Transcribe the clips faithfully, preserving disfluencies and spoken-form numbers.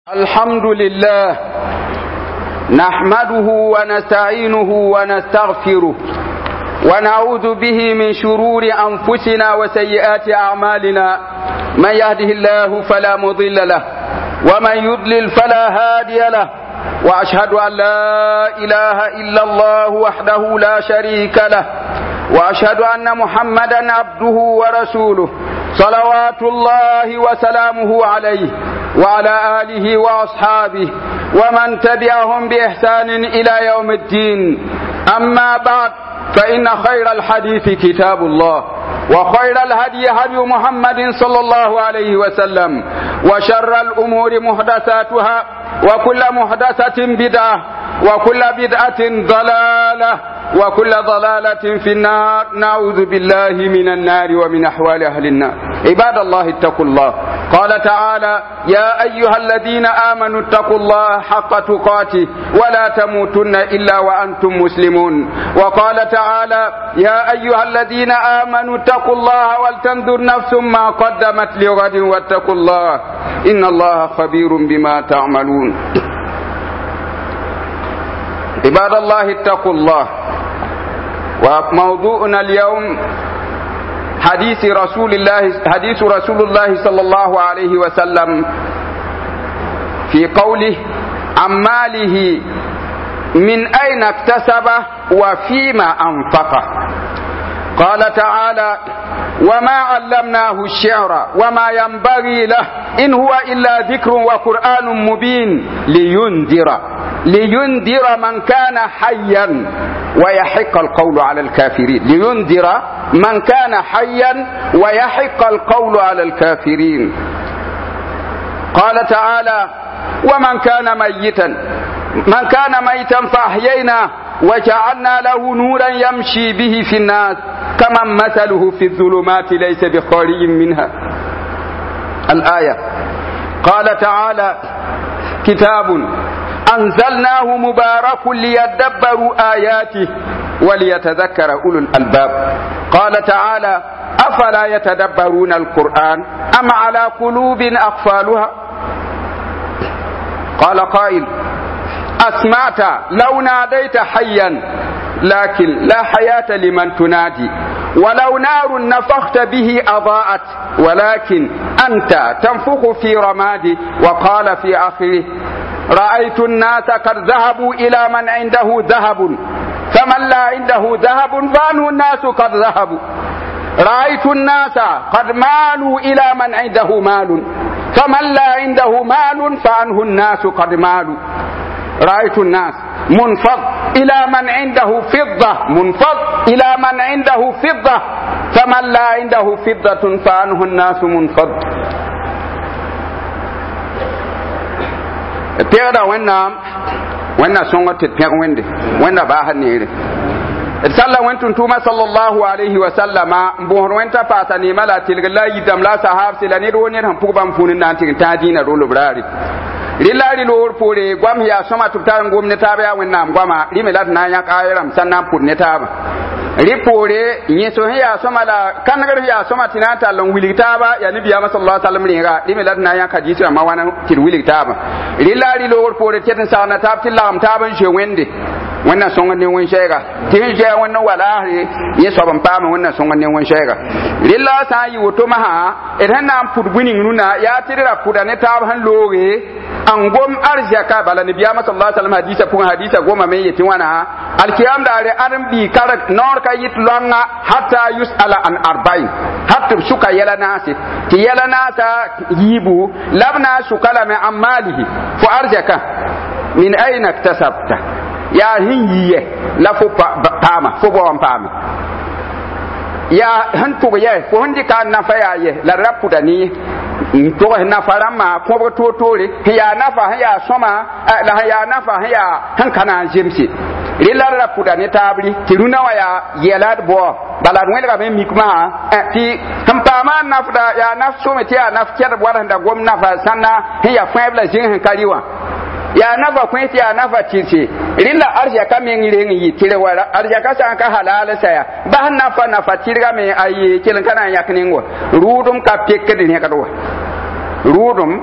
الحمد لله نحمده ونستعينه ونستغفره ونعوذ به من شرور أنفسنا وسيئات أعمالنا. من يهده الله فلا مضل له ومن يضلل فلا هادي له، وأشهد أن لا إله إلا الله وحده لا شريك له، وأشهد أن محمدا عبده ورسوله صلوات الله وسلامه عليه وعلى آله وأصحابه ومن تبعهم بإحسان إلى يوم الدين. أما بعد، فإن خير الحديث كتاب الله، وخير الهدي هدي محمد صلى الله عليه وسلم، وشر الأمور محدثاتها، وكل محدثة بدعة، وكل بدعة ضلالة، وكل ضلالة في النار. نعوذ بالله من النار ومن أحوال أهل النار. عباد الله اتقوا الله. قال تعالى: يا أيها الذين آمنوا اتقوا الله حق تقاته ولا تموتن إلا وأنتم مسلمون. وقال تعالى: يا أيها الذين آمنوا اتقوا الله ولتنظر نفس ما قدمت لغد واتقوا الله إن الله خبير بما تعملون. عباد الله اتقوا الله. وموضوعنا اليوم حديث رسول الله حديث رسول الله صلى الله عليه وسلم في قوله عن ماله من أين اكتسبه وفيما أنفقه. قال تعالى: وما علمناه الشعر وما ينبغي له إن هو إلا ذكر وقرآن مبين لينذر لينذر من كان حيا ويحق القول على الكافرين لينذر من كان حيا ويحق القول على الكافرين. قال تعالى: ومن كان ميتا من كان ميتا فأحييناه وجعلنا له نورا يمشي به في الناس كمن مثله في الظلمات ليس بخارج منها. الآية. قال تعالى: كتاب أنزلناه مبارك ليدبروا آياته وليتذكر أولو الألباب. قال تعالى: أفلا يتدبرون القرآن أم على قلوب أقفالها. قال قائل: أسمعت لو ناديت حيا لكن لا حياة لمن تنادي، ولو نار نفخت به أضاءت ولكن أنت تنفخ في رمادي. وقال في آخره: رأيت الناس قد ذهبوا إلى من عنده ذهب فمن لا عنده ذهب فعنه الناس قد ذهبوا. رأيت الناس قد مالوا إلى من عنده مال فمن لا عنده مال فعنه الناس قد مالوا. رأيت الناس منفض إلى من عنده فضة منفض إلى من عنده فضة فمن لا عنده فضة فعنه الناس منفض. تيغدا وينا وينا سونغو تيغ ويندي وينا باها نيري صلى وانتم توما صلى الله عليه وسلم بوهر وانتا فاتني ملا تلغ لا يدم لا صحاب سلاني روني هم بوبام فونن نانتي تادينا رولو براري rilari lor pore gwam ya soma tuptar ngom ne tabe ya wennam gwama rimelat na yak ayiram sannan put ne taba ripore nyeso ya soma la kanagar ya soma tinata lon wilitaba ya nabi ya sallallahu alaihi wasallam ringa rimelat na yak hadisi amma wana tir wilitaba rilari lor pore tetin sana tabtil lam taban she wende wannan songa ne won shega tin je wannan wala ye soban pama wannan songa ne won shega rilla sa yi woto maha idan na put bunin nuna ya tirira pudane taban loge angom arzaka bala nabi sallallahu alaihi wasallam hadisa pun hadisa goma me yeti wana alkiyam da re arbi karak nor ka yit longa hatta yusala an arba'in hatta suka yala nasi ti yala nasa yibu labna sukala ma amalihi fu arzaka min aina iktasabta ya hinyiye la fu pama fu bo pama ya hantu ye fu hundi kan na fayaye la rapuda ni to na farama ko to tore ya nafa ya soma la ya nafa ya hankana jimsi rilar rapuda ne tabri tiruna wa ya yelad bo balad ngel ga mi kuma ti hampama nafda ya nafso me ti ya nafkar waranda gom nafa sanna ya fabla jin hankaliwa ya nafa kwenti ya nafa tice rilla arja ka men ngire yi tire wara arja ka san ka halala saya ba nafa nafa tirga me ayi kilin kana yakningo rudum ka pekke din he kadwa rudum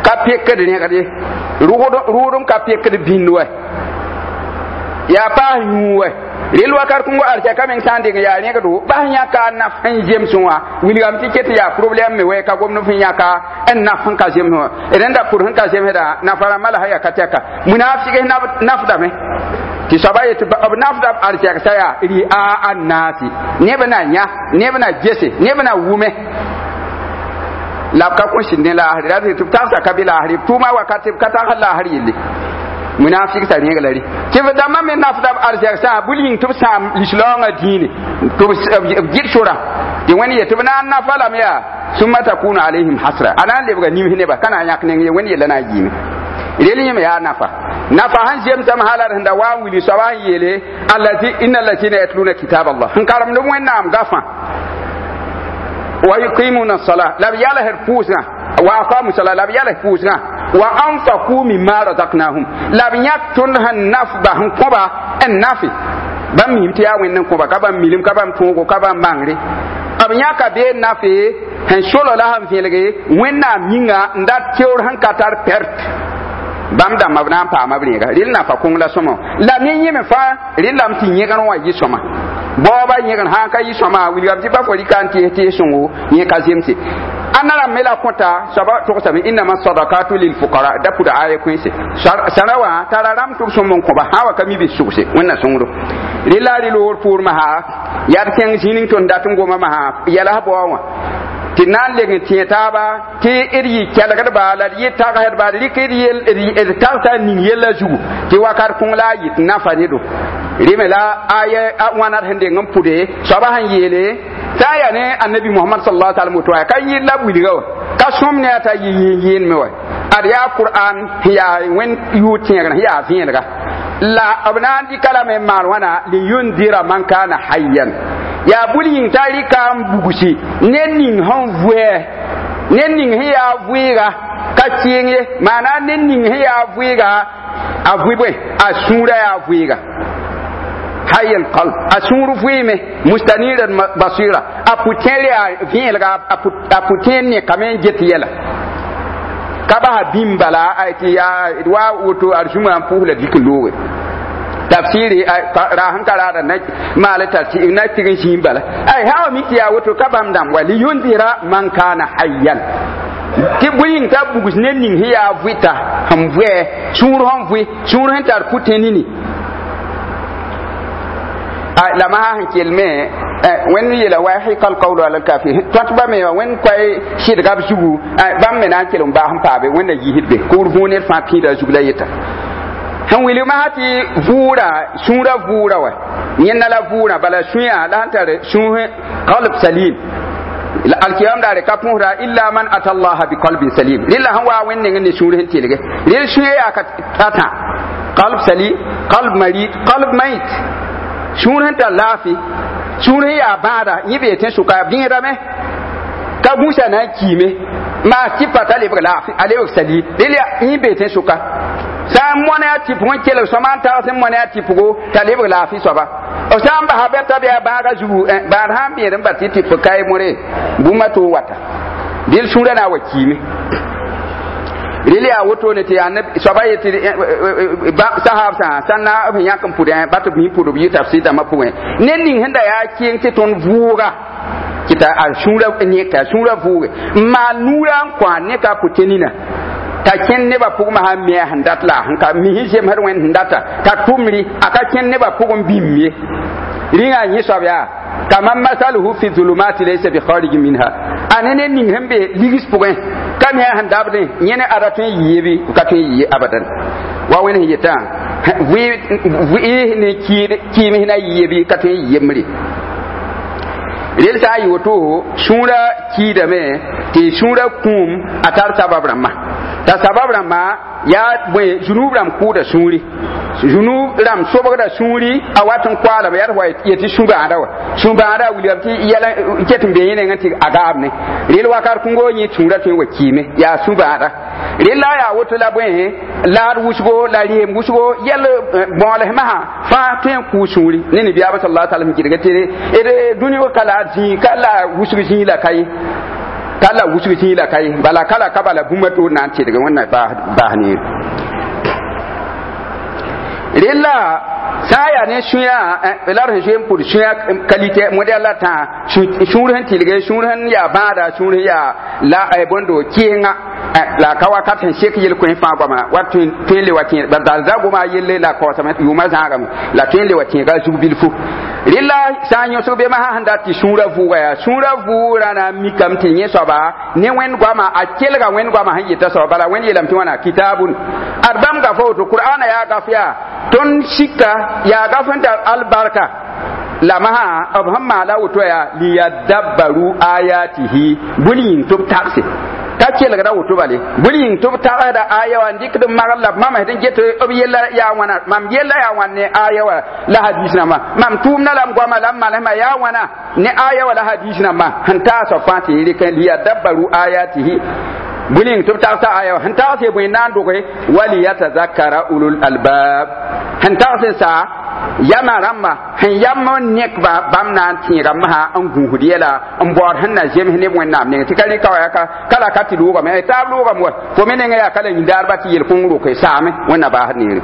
ka pekd ne gade ruudum ka pekd binwa ya pa yuwe rel wakar kungo arja kamen sande ga ya ne gado ba nya ka na fan jem sunwa william ticket ya problem me we ka gomno fin ya ka en na fan ka jem no eden da pour han ka jem da na fara mala haya kataka munafiki na nafda me ti sabaye to nafda arja ka saya ri a annasi ne bana nya ne bana jese ne bana wume la ka ko shin ne la hari da to tafsa kabila hari tuma wakati kata Allah hari yille munafik sa ne galari ke da ma men nafda arja sa bulin to sam lislonga dini to git shura de wani ya tubna na fala miya summa takuna alaihim hasra anan le buga nimi ne ba kana yak ne wani yalla na gimi ileli me ya nafa nafa han jem tam halar handa wa wili sawan yele allati innal latina yatluna kitab allah han karam dum wennam gafa wa yuqimuna as-salah la yala herfusna wa aqamu salat la yala herfusna wa anfaqu mimma razaqnahum la yaktun han nafba han koba en nafi bam mi tiya wannan koba ka bam milim ka bam tungo ka bam mangre ab nyaka be nafi han sholo la han filge wenna minga ndat kewr han katar pert bam da mabna pa mabri ga ril na fa kung la somo la ni yime fa ril lam ti nyegan wa yi soma boba nyegan ha ka yi soma wi ga ti ba fo kan ti ti sungu ni ka zemti anara mela kota saba to sabi inna masadaqatu lil fuqara da kuda aye kwese sarawa tararam to somo ko ba hawa kami bi sugse wannan sunguro rilari lo pour ma ha yar ken sinin ton datun goma ma ha yala bo wa tinan legen tietaba ti iri kala kada ba la yi ta ga ba ri ke ri el ta ta ni yela jugu ti wakar kun la yi na fani do rimela aye wana hende ngam pude saba han yele taya ne annabi muhammad sallallahu alaihi wasallam kan yi labu diga ka somne ta yi yin me wa ariya qur'an hiya wen yu tiya hiya fin daga la abnan di kala me marwana li yundira man kana hayyan ya bulin tarika bugushi nenning han vue nenning hiya vuiga ka tienge mana nenning hiya vuiga avuibe asura ya vuiga hayal qalb asuru fuime mustaniran basira aputelia vielga aputenne kamen jetiyela kaba bimbala aiti ya wa woto arjuma puhla diklowe tafsiri rahan karada na malata ti na tigin shimbala ai hawa miki ya woto kabam dam wali yundira man kana hayyan ti buyin ta bugus nenning hiya vita hamwe suru hamwe suru hentar putenini la ma han kelme wen yela wahi kal qawlu ala kafi tatba me wen kwai shid gab sugu bam me na kelum ba han pabe wen da yihidbe ko rufunel fa pida jugla yeta han wili ma hati vura sura vura wa yenna la vura bala suya la hantare suhe qalb salim alkiyam dare kapura illa man atallaha bi qalbin salim lilla han wa wen ne sura hen telige lil suya ya ka tata qalb salim qalb marid qalb mait sunan ta lafi sunan ya bada yibe ten suka binra me ka busa na kime ma ki pata le lafi ale sali dele yibe ten suka sa mona ti pon kele so man ta se mona ti pugo ta le lafi so ba o sa ba ha beta be ba ga jugu ba ha bi ren ba ti ti fukai more buma to wata dil sunan na wakime rili a woto ne ti annabi sabaye ti sahab sa sanna abin yakan pudan batu bi pudo bi tafsir da mapuwe nennin handa ya kin ti ton vuga kita al shura ne ka shura vuga ma nura kwa ne ka putenina ta ken ne ba pugma ha me handat la hanka mi hije har wen handata ta tumri aka ken ne ba pugum bimmi ringa yi sabya kama masaluhu fi zulumati laysa bi kharij minha anene ning hambe ligis pugen kam ya handabde nyene aratun yibi katun yi abadan wa wani yita wi wi ne ki ki mi na yibi katun yimri rel sa yi woto shura ki da me ti shura kum atar sababramma ta sababramma ya bwe junubram ku da shuri junubram sobaga da shuri a watan kwala ba yarwa yati shuba adawa shuba ada wuliyati yala ketin be yene ngati agab ne rel wakar kungo nyi tura tin wakime ya shuba ada rel la ya woto la bwe la wusgo la ri wusgo yel bonle ma fa tin ku shuri ne ni biya sallallahu alaihi wasallam kirga tere ede duniyo kala ji kala wusgo ji la kai kala wusu ti la kai bala kala ka bala buma to nan ce daga wannan ba ba ne rilla saya ne shuya lar he pour shuya qualité modèle ta shurhan tilge shurhan ya bada shurhan ya la ay bondo kinga la kawa katan shek yel ko fa ba ma watu tele watin ba dal zago ma yelle la ko sama yuma zagam la tele watin ga su bilfu rilla sanyo so be ma handa ti shura fu ga ya shura fu rana mikam tinye so ba ne wen gwa ma akel ga wen gwa ma hanye ta so bala wen yelam ti wana kitabun arbam ga fo to qur'ana ya gafiya ton shika ya gafanta albarka lamaha abhamma la wuto ya liyadabbaru ayatihi bulin tub taxi kake laga wuto bale bulin tub ta da ayawa dikdum magalla mama hedin geto obiyella ya wana mam yella ya wanne ayawa la hadisna ma mam tumna lam gwama lam malama ya wana ne ayawa la hadisna ma hanta so fati likan liyadabbaru ayatihi bulin tub ta ta ayawa hanta se buin nan dogoy wali yatazakkara ulul albab hanta se sa yama ramma han yamma nekba bamna tira maha an guhudiyala an bor hanna jem ne mo nam ne tikali ka ka kala kati luga me ta luga mo ko menen ya kala ndar bati yel kun ro kai same wannan ba ne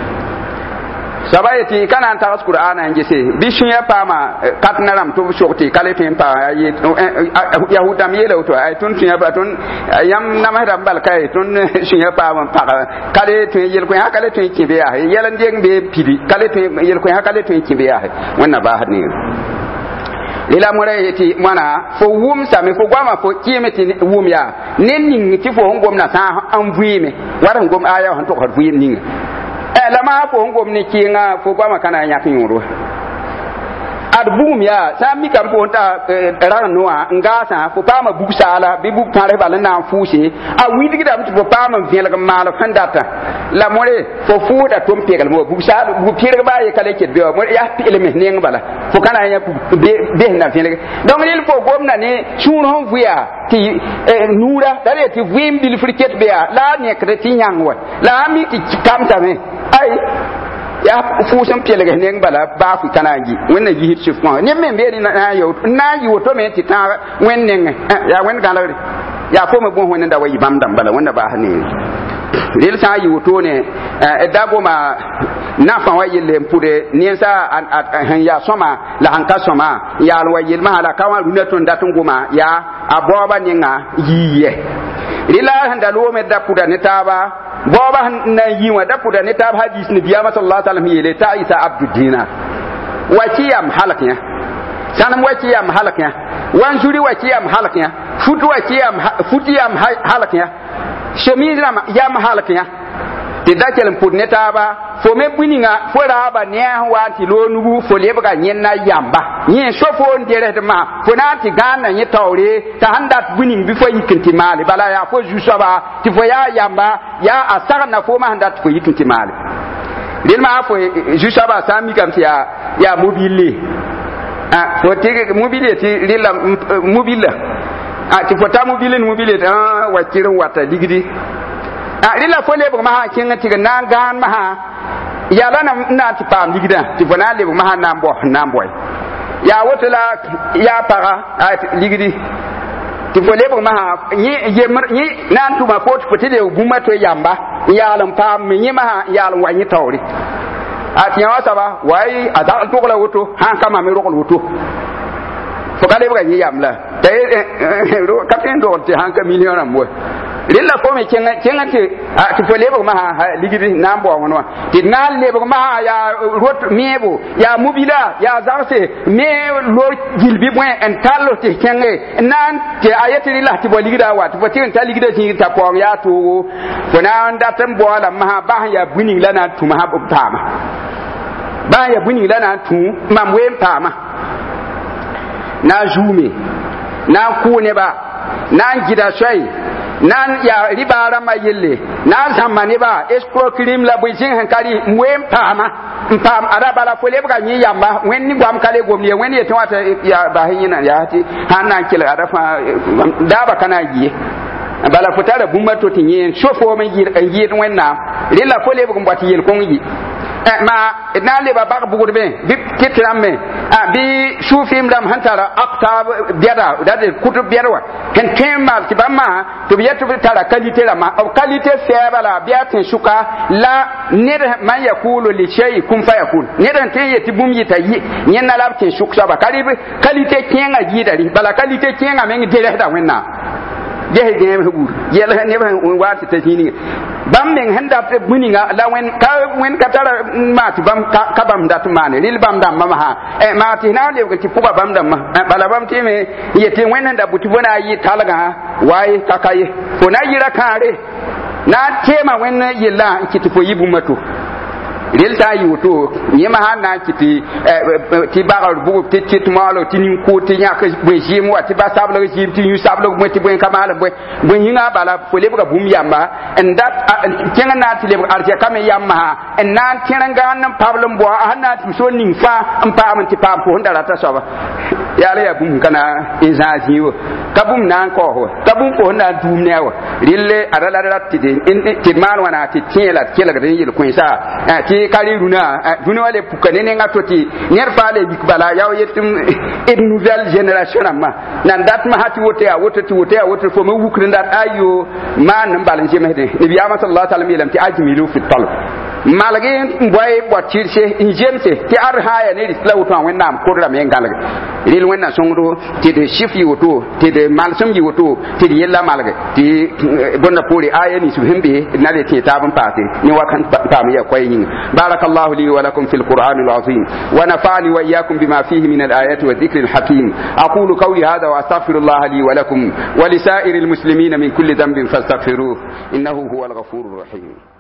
sabayati kana ta qur'ana nge se bishin ya pama katna ram to shokti kale tin pa yahuda mi yelo to ay tun ya batun yam nama ram bal kai tun shin ya pama pa kale to yel ko ha kale to kibe ya yelan deng be pidi kale to yel ko ha kale to kibe ya wannan ba ne lila mure yati mana fo wum sami fo gwama fo kimeti wum ya nen ning ti fo ngom na sa an vuime waran ngom aya han to har vuime ning la ma ko ngom ni kinga fo kwa makana nya kinyuro arbum ya sami kam ko ta ran noa ngasa fo pa ma buksala bi buk tare bal na fushi a widi da fo pa ma fiel ga mal fandata la more fo fuda tom pegal mo buksala bu pir ba ye kale ke be mo ya pile me ne ngala fo kana nya be na fiel donc il faut gomna ne chouron vuya ti nura dale ti vim bil friket be la ne kreti nyangwa la mi ti kamta me ai ya fu san pele ga ne bala ba fu kana gi wannan gi hitsi fu ne men be ni na yo na yi woto me ti ta wannan ya wen ga lawri ya ko me bon wannan da wayi bam dam bala wannan ba ne lil sa yi woto ne e dago ma na fa wayi le mpude ni sa han ya soma la han ka soma ya al wayi ma ala ka wa runaton datun goma ya aboba ninga yiye lila han da lo me da puda ne taba boba na yi wa da puda ne tab hadis ni biya sallallahu alaihi wasallam yele ta isa abdud dinar wakiyam halaknya sanam wakiyam halaknya wan juri wakiyam halaknya futu wakiyam futiyam halaknya shemiram yam halaknya ti da kelem pud ne taba fo me buninga fo raba ne wa ti lo nugu fo lebga nyenna yamba nyen shofo ndere de ma fo na ti gana nye tawre ta handa buning bi fo yikinti mali bala ya fo jusaba ti fo ya yamba ya asar na fo ma handa fo yikinti mali din ma fo jusaba sami kam ti ya ya mobile ah fo ti mobile ti lila mobile ah ti fo ta mobile mobile ta wa kirin wata digidi a rila fo le ma ha kin ti na gan ma ha ya la na na ti pam ligida ti fo na le ma ha na mbo na mbo ya woto la ya para a ligidi ti fo le ma ha ni ye ni na tu ma ko ti fo ti le guma to yamba ya lan pam ni ma ha ya lan wa ni tawri a ti ya saba wai a da to la woto ha kama me ro ko woto fo ka le ba ni yamla te ro ka tin do ti han ka million ambo rilla ko me kenga kenga ti a ti fo lebo ma ha ligidi nambo wonwa ti na lebo ma ha ya rot mebo ya mobila ya zarse me lo gilbi point en tallo ti kenge nan ti ayati rilla ti bo ligida wa ti fo ti ta ligida ti ta ko ya to ko na anda tan bo ala ma ha ba ya buning lana tu ma ha bu tama ba ya buning lana tu mam we pama na jume na ku ne ba nan gida shai nan ya ribara ma yelle nan zamani ba escroquerim la bujin hankali mwem pama pam araba la fole buga nyi yamba wen ni gwam kale gomni wen ye tawata ya ba hinyina ya hati hanan kila arafa daba kana giye bala futara bumma to tinye shofo ma yir kan yir wenna rila fole buga mbati yel kongi ma na le ba bak bugur be bi kitram me bi shufim lam hantara aqtab biada da de kutub biarwa hen kemal ti bamma to bi yetu tara qualité la ma qualité faible la biatin shuka la ned man yakulu li shay kun fayakun nedan ten yeti bum yita yi nyen na labtin shuksa ba kalibi qualité kenga gidari bala qualité kenga men dire da wenna jehe gem hubur yela ne ba wati ta hini bam men handa te buninga la wen ka wen katara mati bam ka bam dat mane lil bam dam ma ha e mati na le ko ti puba bam dam ma bala bam ti me yeti wen handa buti bona yi talaga wai kakaye ko na yira kare na tema wen yilla kiti fo yibu mato rel ta yuto nyema hana kiti ti bagal bugu ti ti malo ti nin ko ti nya ka bwe jim wa ti ba sablo jim ti yu sablo mo ti bwe kamala bwe bwe yinga bala fole buga bum yamba and that kenga na ti le arje kame yamma and nan kenga nan problem bo hana ti so nin fa am pa am ti pa ko ndara ta so ba ya le ya bum kana izaji wo kabum nan ko ho kabum ko na dum ne wa rille arala rat ti de ti man wana ti tiela kela ga yil ko sa ti kali runa duniya le pukane ne ngatoti ner fale bikbala yaw yetum une nouvelle génération amma nan dat ma hati wote ya wote ti wote ya wote fo ma wukri ndat ayo man mbalan jemede nabi sallallahu alaihi wasallam yelam ti ajmilu fi talab malage boy botirse injemse ti ar haya ne rislaw to wen nam kodra men galage ril wen na songro ti de chifi woto ti de malsum yi woto ti de yella malage ti bonna pori aya ni su hembe na le ti tabun pate ni wakan pam ya koyin barakallahu li wa lakum fil qur'anil azim wa nafa'ani wa iyyakum bima fihi min al ayati wa dhikril hakim aqulu qawli hadha wa astaghfirullaha li wa lakum wa li sa'iril muslimina min kulli dhanbin fastaghfiruhu innahu huwal ghafurur rahim.